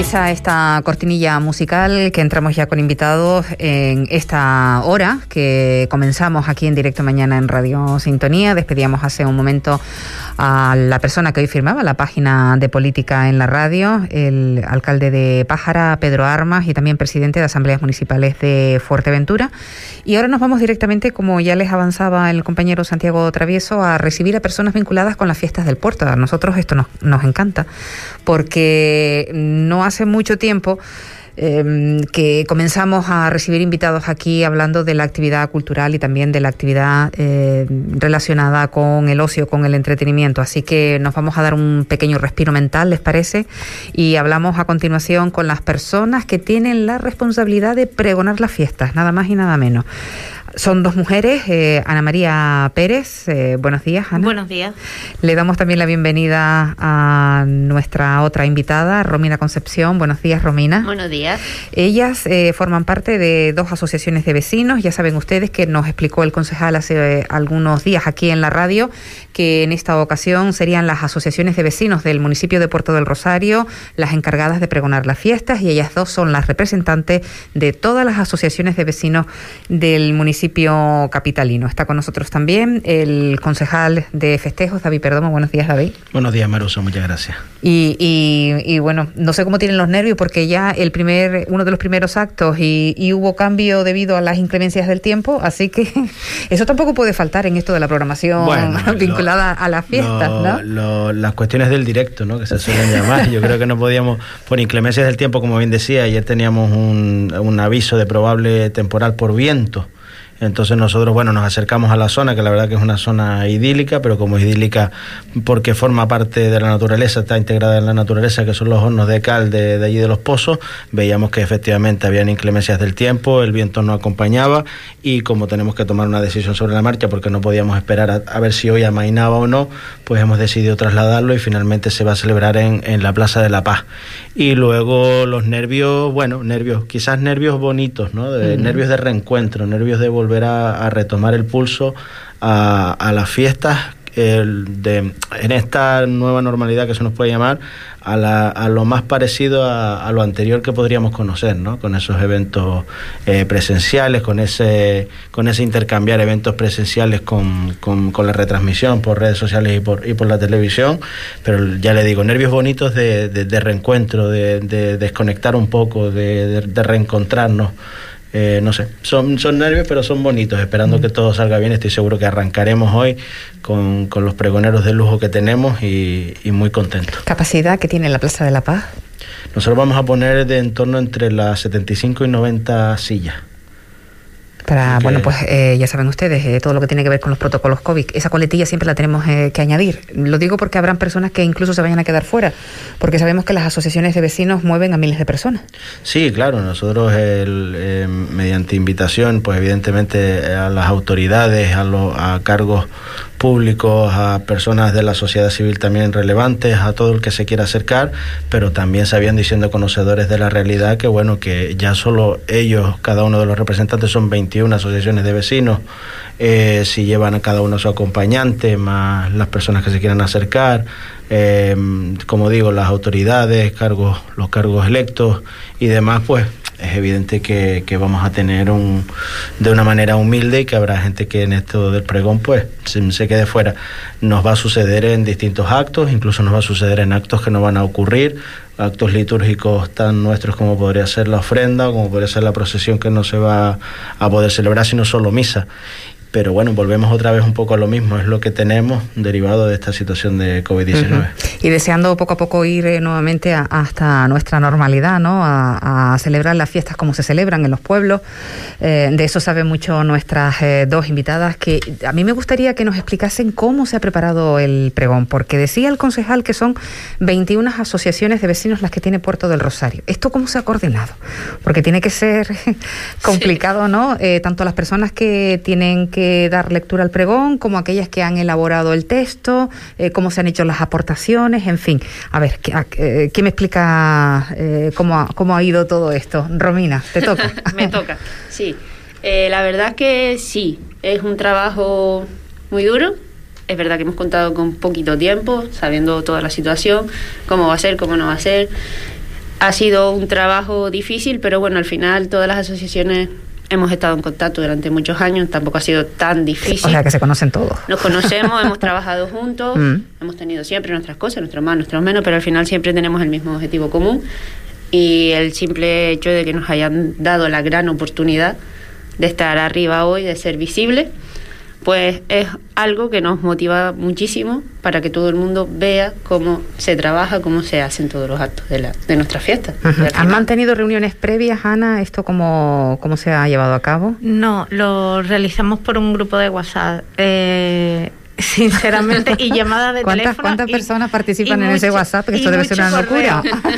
finaliza esta cortinilla musical que entramos ya con invitados en esta hora que comenzamos aquí en directo mañana en Radio Sintonía. Despedíamos hace un momento a la persona que hoy firmaba la página de política en la radio, el alcalde de Pájara, Pedro Armas, y también presidente de Asambleas Municipales de Fuerteventura. Y ahora nos vamos directamente, como ya les avanzaba el compañero Santiago Travieso, a recibir a personas vinculadas con las fiestas del puerto. A nosotros esto nos encanta, porque no hace mucho tiempo que comenzamos a recibir invitados aquí hablando de la actividad cultural y también de la actividad relacionada con el ocio, con el entretenimiento. Así que nos vamos a dar un pequeño respiro mental, ¿les parece? Y hablamos a continuación con las personas que tienen la responsabilidad de pregonar las fiestas, nada más y nada menos. Son dos mujeres, Ana María Pérez. Buenos días, Ana. Buenos días. Le damos también la bienvenida a nuestra otra invitada, Romina Concepción. Buenos días, Romina. Buenos días. Ellas forman parte de dos asociaciones de vecinos. Ya saben ustedes que nos explicó el concejal hace algunos días aquí en la radio que en esta ocasión serían las asociaciones de vecinos del municipio de Puerto del Rosario las encargadas de pregonar las fiestas, y ellas dos son las representantes de todas las asociaciones de vecinos del municipio capitalino. Está con nosotros también el concejal de festejos, David Perdomo. Buenos días, David. Buenos días, Marusa, muchas gracias. Y bueno, no sé cómo tienen los nervios, porque ya uno de los primeros actos y hubo cambio debido a las inclemencias del tiempo, así que eso tampoco puede faltar en esto de la programación vinculada a las fiestas, ¿no? Las cuestiones del directo, ¿no?, que se suelen llamar. Yo creo que no podíamos, por inclemencias del tiempo, como bien decía, ayer teníamos un aviso de probable temporal por viento. Entonces nosotros, nos acercamos a la zona, que la verdad que es una zona idílica, pero como idílica porque forma parte de la naturaleza, está integrada en la naturaleza, que son los hornos de cal de allí de los pozos. Veíamos que efectivamente habían inclemencias del tiempo, el viento no acompañaba, y como tenemos que tomar una decisión sobre la marcha, porque no podíamos esperar a ver si hoy amainaba o no, pues hemos decidido trasladarlo y finalmente se va a celebrar en la Plaza de la Paz. Y luego los nervios, quizás nervios bonitos, ¿no? Nervios de reencuentro, nervios de volver a retomar el pulso a las fiestas, en esta nueva normalidad que se nos puede llamar, a lo más parecido a lo anterior que podríamos conocer, ¿no? Con esos eventos presenciales, con ese intercambiar eventos presenciales con la retransmisión por redes sociales y por la televisión. Pero ya le digo, nervios bonitos de reencuentro, de desconectar un poco, de reencontrarnos. No sé, son nervios, pero son bonitos, esperando que todo salga bien. Estoy seguro que arrancaremos hoy con los pregoneros de lujo que tenemos y muy contentos. ¿Capacidad que tiene la Plaza de la Paz? Nosotros vamos a poner de en torno entre las 75 y 90 sillas. Ya saben ustedes, todo lo que tiene que ver con los protocolos COVID, esa coletilla siempre la tenemos que añadir. Lo digo porque habrán personas que incluso se vayan a quedar fuera, porque sabemos que las asociaciones de vecinos mueven a miles de personas. Sí, claro, nosotros mediante invitación, pues evidentemente a las autoridades, a cargos públicos, a personas de la sociedad civil también relevantes, a todo el que se quiera acercar, pero también sabiendo y siendo conocedores de la realidad que ya solo ellos, cada uno de los representantes, son 21 asociaciones de vecinos, si llevan a cada uno su acompañante, más las personas que se quieran acercar, como digo, las autoridades, los cargos electos y demás, pues es evidente que vamos a tener de una manera humilde, y que habrá gente que en esto del pregón pues se quede fuera. Nos va a suceder en distintos actos, incluso nos va a suceder en actos que no van a ocurrir, actos litúrgicos tan nuestros como podría ser la ofrenda, como podría ser la procesión, que no se va a poder celebrar, sino solo misa. Pero volvemos otra vez un poco a lo mismo, es lo que tenemos derivado de esta situación de COVID-19. Uh-huh. Y deseando poco a poco ir nuevamente hasta nuestra normalidad, ¿no? A celebrar las fiestas como se celebran en los pueblos. De eso saben mucho nuestras dos invitadas, que a mí me gustaría que nos explicasen cómo se ha preparado el pregón, porque decía el concejal que son 21 asociaciones de vecinos las que tiene Puerto del Rosario. ¿Esto cómo se ha coordinado? Porque tiene que ser complicado, sí, ¿no? Tanto las personas que tienen que dar lectura al pregón, como aquellas que han elaborado el texto, cómo se han hecho las aportaciones, en fin. A ver, ¿quién me explica cómo ha ido todo esto? Romina, te toca. Me toca, sí. La verdad que sí, es un trabajo muy duro. Es verdad que hemos contado con poquito tiempo, sabiendo toda la situación, cómo va a ser, cómo no va a ser. Ha sido un trabajo difícil, pero bueno, al final todas las asociaciones hemos estado en contacto durante muchos años, tampoco ha sido tan difícil. O sea, que se conocen todos. Nos conocemos, hemos trabajado juntos, hemos tenido siempre nuestras cosas, nuestros más, nuestros menos, pero al final siempre tenemos el mismo objetivo común, y el simple hecho de que nos hayan dado la gran oportunidad de estar arriba hoy, de ser visibles, pues es algo que nos motiva muchísimo para que todo el mundo vea cómo se trabaja, cómo se hacen todos los actos de nuestras fiestas. ¿Han mantenido reuniones previas, Ana? ¿Esto cómo se ha llevado a cabo? No, lo realizamos por un grupo de WhatsApp, sinceramente, y llamadas de teléfono. ¿Cuántas personas participan en ese WhatsApp? Que esto debe ser una locura.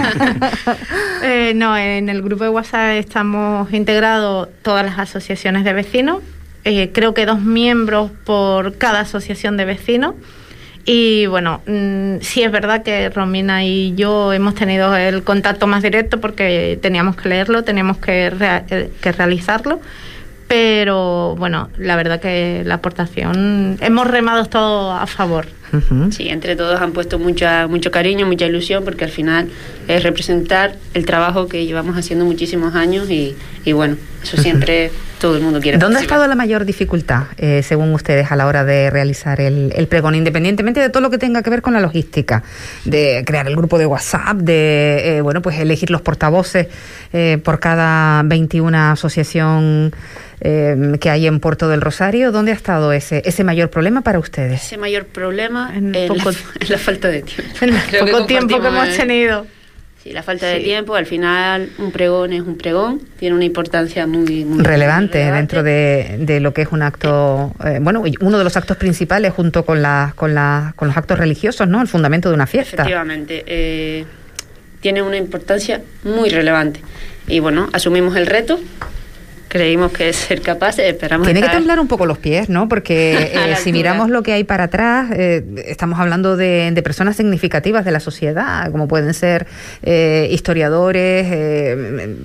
No, en el grupo de WhatsApp estamos integrados todas las asociaciones de vecinos. Creo que 2 miembros por cada asociación de vecinos. Y bueno, sí es verdad que Romina y yo hemos tenido el contacto más directo porque teníamos que leerlo, teníamos que realizarlo. Pero bueno, la verdad que la aportación, hemos remado todo a favor. Sí, entre todos han puesto mucho cariño, mucha ilusión, porque al final es representar el trabajo que llevamos haciendo muchísimos años y bueno, eso siempre todo el mundo quiere. ¿Dónde ha estado la mayor dificultad, según ustedes, a la hora de realizar el pregón, independientemente de todo lo que tenga que ver con la logística, de crear el grupo de WhatsApp, de pues elegir los portavoces por cada 21 asociación que hay en Puerto del Rosario? ¿Dónde ha estado ese mayor problema para ustedes? Ese mayor problema es la falta de tiempo. El poco tiempo que hemos tenido. Sí, la falta de tiempo. Al final un pregón es un pregón, tiene una importancia muy relevante dentro de lo que es un acto, uno de los actos principales junto con los actos religiosos, ¿no? El fundamento de una fiesta. Efectivamente, tiene una importancia muy relevante. Y bueno, asumimos el reto. Creímos que ser capaces, esperamos. Tiene que temblar un poco los pies, ¿no? Porque si miramos lo que hay para atrás, estamos hablando de personas significativas de la sociedad, como pueden ser historiadores,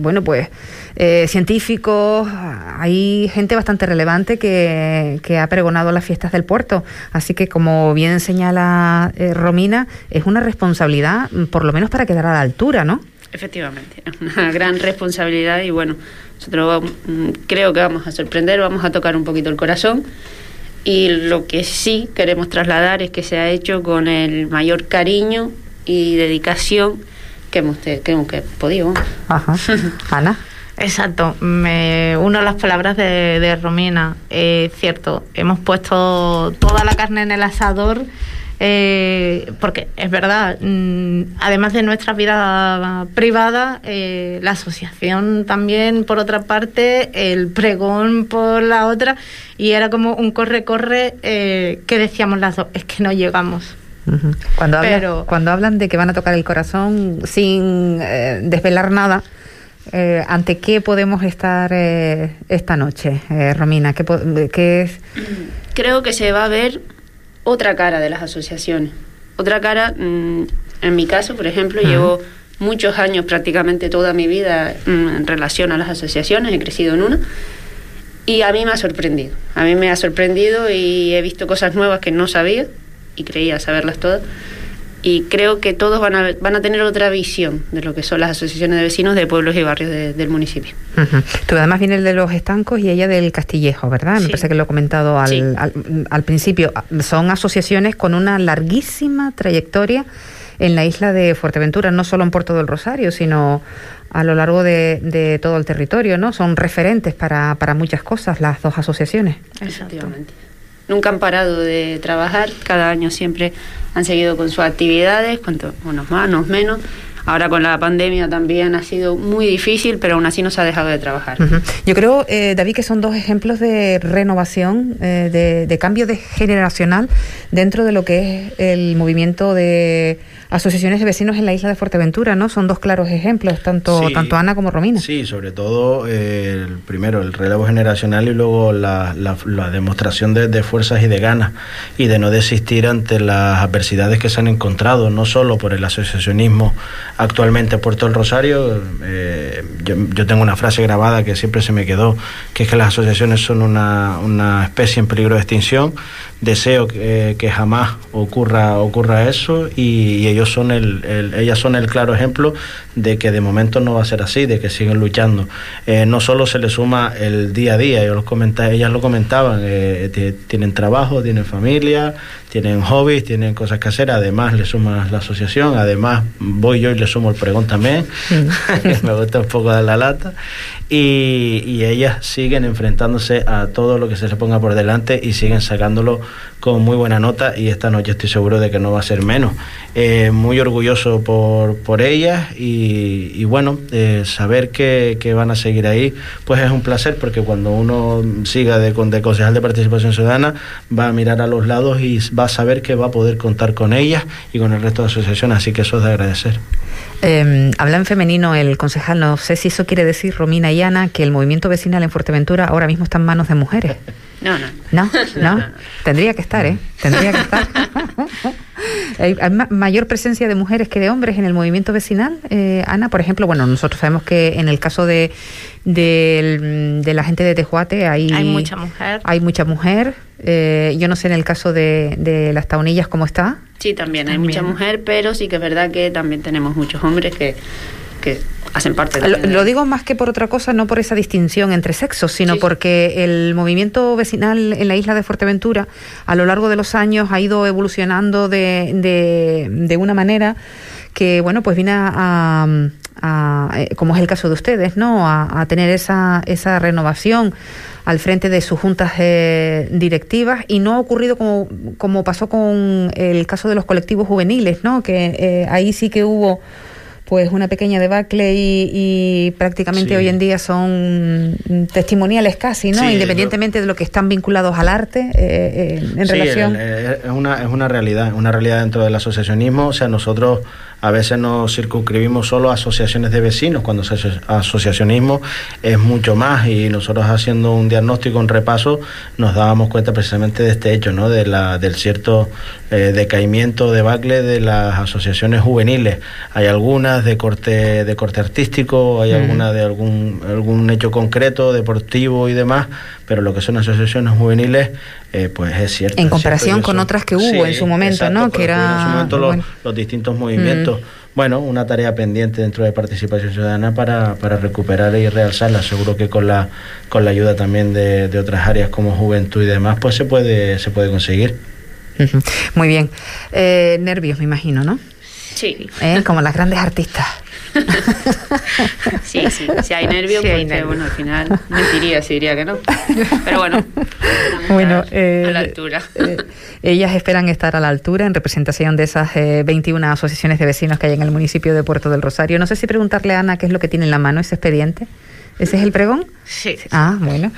científicos. Hay gente bastante relevante que ha pregonado las fiestas del puerto. Así que, como bien señala Romina, es una responsabilidad, por lo menos para quedar a la altura, ¿no? Efectivamente, es una gran responsabilidad y bueno, nosotros creo que vamos a sorprender, vamos a tocar un poquito el corazón, y lo que sí queremos trasladar es que se ha hecho con el mayor cariño y dedicación que hemos podido. Ajá. Ana. Exacto, me uno a las palabras de Romina. Cierto, hemos puesto toda la carne en el asador. Porque es verdad, además de nuestra vida privada, la asociación también por otra parte, el pregón por la otra, y era como un corre que decíamos las dos, es que no llegamos. Cuando hablan de que van a tocar el corazón sin desvelar nada, ¿ante qué podemos estar esta noche, Romina? ¿Qué es? Creo que se va a ver otra cara de las asociaciones. Otra cara, en mi caso, por ejemplo, llevo muchos años, prácticamente toda mi vida, en relación a las asociaciones, he crecido en una, y a mí me ha sorprendido. A mí me ha sorprendido y he visto cosas nuevas que no sabía y creía saberlas todas. Y creo que todos van a tener otra visión de lo que son las asociaciones de vecinos de pueblos y barrios del municipio. Tú además vienes de Los Estancos y ella del Castillejo, ¿verdad? Sí. Me parece que lo he comentado al principio. Son asociaciones con una larguísima trayectoria en la isla de Fuerteventura, no solo en Puerto del Rosario, sino a lo largo de todo el territorio, ¿no? Son referentes para muchas cosas las dos asociaciones. Efectivamente. Nunca han parado de trabajar, cada año siempre han seguido con sus actividades, unos más, unos menos. Ahora con la pandemia también ha sido muy difícil, pero aún así no se ha dejado de trabajar. Yo creo, David, que son dos ejemplos de renovación, de cambio generacional dentro de lo que es el movimiento de asociaciones de vecinos en la isla de Fuerteventura, ¿no? Son dos claros ejemplos, tanto Ana como Romina. Sí, sobre todo primero el relevo generacional y luego la demostración de fuerzas y de ganas y de no desistir ante las adversidades que se han encontrado, no solo por el asociacionismo actualmente Puerto del Rosario. Yo tengo una frase grabada que siempre se me quedó, que es que las asociaciones son una especie en peligro de extinción. Deseo que jamás ocurra eso, y ellas son el claro ejemplo de que de momento no va a ser así, de que siguen luchando. No solo se les suma el día a día, ellas lo comentaban, tienen trabajo, tienen familia, tienen hobbies, tienen cosas que hacer, además le sumas la asociación, además voy yo y le sumo el pregón también, que me gusta un poco dar la lata, y ellas siguen enfrentándose a todo lo que se les ponga por delante y siguen sacándolo con muy buena nota, y esta noche estoy seguro de que no va a ser menos. Muy orgulloso por ellas, y bueno, saber que van a seguir ahí, pues es un placer, porque cuando uno siga de concejal de Participación Ciudadana, va a mirar a los lados y va a saber que va a poder contar con ellas y con el resto de asociaciones, así que eso es de agradecer. Habla en femenino el concejal, no sé si eso quiere decir, Romina y Ana, que el movimiento vecinal en Fuerteventura ahora mismo está en manos de mujeres. No. Tendría que estar, Tendría que estar. ¿Hay mayor presencia de mujeres que de hombres en el movimiento vecinal, Ana? Por ejemplo, bueno, nosotros sabemos que en el caso de la gente de Tejuate hay mucha mujer. Hay mucha mujer. Yo no sé en el caso de las Taunillas cómo está. Sí, también hay mucha mujer, pero sí que es verdad que también tenemos muchos hombres que hacen parte de... Lo digo más que por otra cosa, no por esa distinción entre sexos, sino porque el movimiento vecinal en la isla de Fuerteventura a lo largo de los años ha ido evolucionando de una manera que, bueno, pues viene como es el caso de ustedes, ¿no? A tener esa renovación al frente de sus juntas directivas, y no ha ocurrido como pasó con el caso de los colectivos juveniles, ¿no? Que ahí sí que hubo pues una pequeña debacle y prácticamente hoy en día son testimoniales casi, ¿no? Independientemente de lo que están vinculados al arte en relación... Es una realidad dentro del asociacionismo. O sea, nosotros a veces nos circunscribimos solo a asociaciones de vecinos, cuando asociacionismo es mucho más, y nosotros haciendo un diagnóstico, un repaso, nos dábamos cuenta precisamente de este hecho, ¿no? Del cierto decaimiento, debacle de las asociaciones juveniles. Hay algunas de corte artístico, hay algunas de algún hecho concreto, deportivo y demás, pero lo que son asociaciones juveniles, pues es cierto. En comparación con otras que hubo en su momento, exacto, ¿no? Que era... En su momento los distintos movimientos. Bueno, una tarea pendiente dentro de Participación Ciudadana para recuperar y realzarla. Seguro que con la ayuda también de otras áreas como juventud y demás, pues se puede conseguir. Muy bien. Nervios, me imagino, ¿no? Sí. Como las grandes artistas. Sí, hay nervios, sí, porque bueno, al final mentiría si diría que no. Pero bueno, a la altura. Ellas esperan estar a la altura en representación de esas 21 asociaciones de vecinos que hay en el municipio de Puerto del Rosario. No sé si preguntarle a Ana qué es lo que tiene en la mano ese expediente. ¿Ese es el pregón? Sí. Ah, bueno.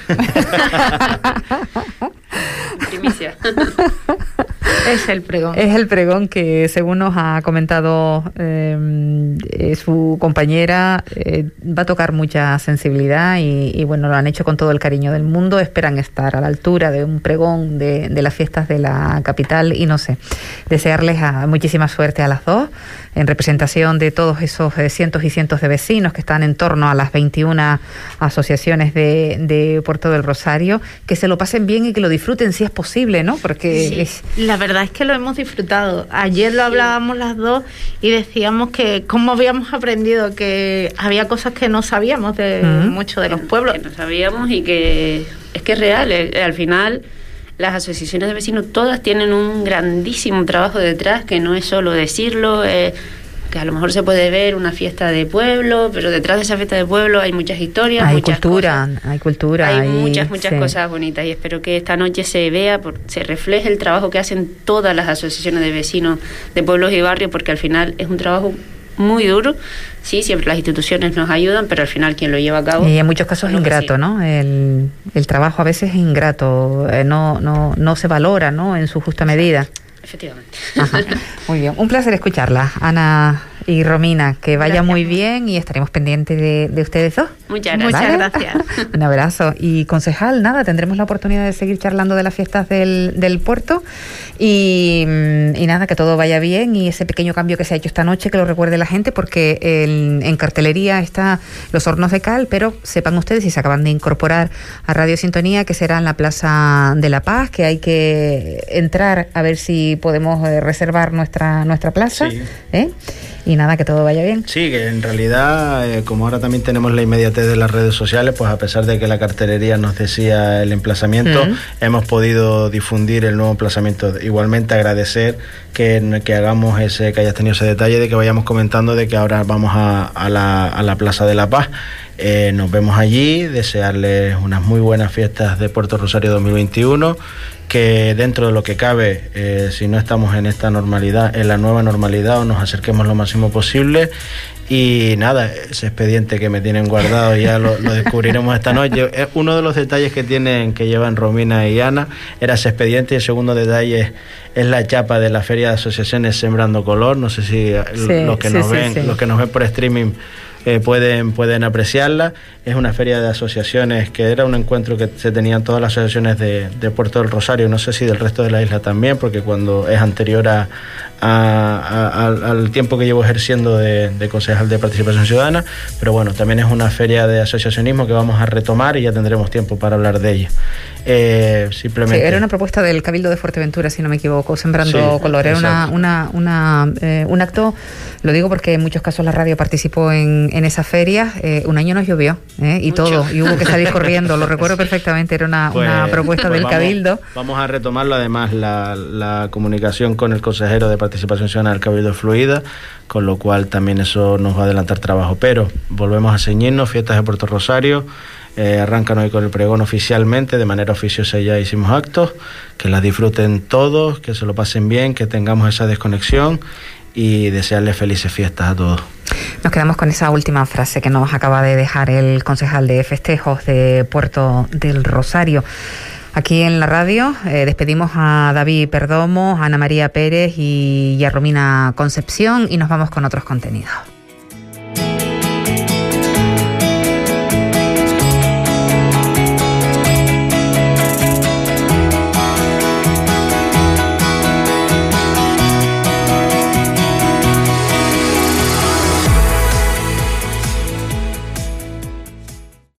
Primicia. Es el pregón. Es el pregón que, según nos ha comentado su compañera, va a tocar mucha sensibilidad y bueno, lo han hecho con todo el cariño del mundo. Esperan estar a la altura de un pregón de las fiestas de la capital, y no sé, desearles muchísima suerte a las dos en representación de todos esos cientos y cientos de vecinos que están en torno a las 21 asociaciones de Puerto del Rosario, que se lo pasen bien y que lo disfruten si es posible, ¿no? Porque la verdad es que lo hemos disfrutado. Ayer lo hablábamos las dos y decíamos que cómo habíamos aprendido, que había cosas que no sabíamos de muchos de los pueblos. Que no sabíamos, y que es real. Al final, las asociaciones de vecinos todas tienen un grandísimo trabajo detrás, que no es solo decirlo, que a lo mejor se puede ver una fiesta de pueblo, pero detrás de esa fiesta de pueblo hay muchas historias, hay muchas cultura, hay muchas cosas bonitas, y espero que esta noche se vea, se refleje el trabajo que hacen todas las asociaciones de vecinos de pueblos y barrios, porque al final es un trabajo muy duro. Sí, siempre las instituciones nos ayudan, pero al final quien lo lleva a cabo... Y en muchos casos es ingrato, ¿no? El trabajo a veces es ingrato, no se valora, ¿no? En su justa medida. Efectivamente. Ajá. Muy bien, un placer escucharla, Ana y Romina, que vaya Gracias. muy bien y estaremos pendientes de ustedes dos. Muchas gracias. Muchas ¿Vale? gracias. Un abrazo. Y concejal, nada, tendremos la oportunidad de seguir charlando de las fiestas del puerto y nada, que todo vaya bien y ese pequeño cambio que se ha hecho esta noche, que lo recuerde la gente, porque en cartelería está los hornos de cal, pero sepan ustedes, si se acaban de incorporar a Radio Sintonía, que será en la Plaza de la Paz, que hay que entrar a ver si podemos reservar nuestra plaza. Sí. Y nada, que todo vaya bien. Sí, que en realidad, como ahora también tenemos la inmediatez de las redes sociales, pues a pesar de que la cartelería nos decía el emplazamiento, hemos podido difundir el nuevo emplazamiento. Igualmente agradecer que hagamos que hayas tenido ese detalle de que vayamos comentando de que ahora vamos a la Plaza de la Paz. Nos vemos allí, desearles unas muy buenas fiestas de Puerto Rosario 2021, que dentro de lo que cabe, si no estamos en esta normalidad, en la nueva normalidad, o nos acerquemos lo máximo posible. Y nada, ese expediente que me tienen guardado ya lo descubriremos esta noche. Uno de los detalles que llevan Romina y Ana era ese expediente, y el segundo detalle es la chapa de la Feria de Asociaciones Sembrando Color. No sé si los que nos ven por streaming pueden apreciarla. Es una feria de asociaciones que era un encuentro que se tenían todas las asociaciones de Puerto del Rosario, no sé si del resto de la isla también, porque cuando es anterior al tiempo que llevo ejerciendo de concejal de Participación Ciudadana, pero bueno, también es una feria de asociacionismo que vamos a retomar y ya tendremos tiempo para hablar de ella. Simplemente... Sí, era una propuesta del Cabildo de Fuerteventura, si no me equivoco, Sembrando Color. Era un acto, lo digo porque en muchos casos la radio participó en esa feria. Un año nos llovió y Mucho. todo, y hubo que salir corriendo, lo recuerdo perfectamente, era una propuesta del Cabildo. Vamos a retomarlo, además la comunicación con el consejero de Participación Ciudadana del Cabildo es fluida, con lo cual también eso nos va a adelantar trabajo, pero volvemos a ceñirnos, fiestas de Puerto Rosario. Arrancan hoy con el pregón oficialmente, de manera oficiosa ya hicimos actos, que las disfruten todos, que se lo pasen bien, que tengamos esa desconexión y desearles felices fiestas a todos. Nos quedamos con esa última frase que nos acaba de dejar el concejal de festejos de Puerto del Rosario. Aquí en la radio despedimos a David Perdomo, a Ana María Pérez y a Romina Concepción, y nos vamos con otros contenidos.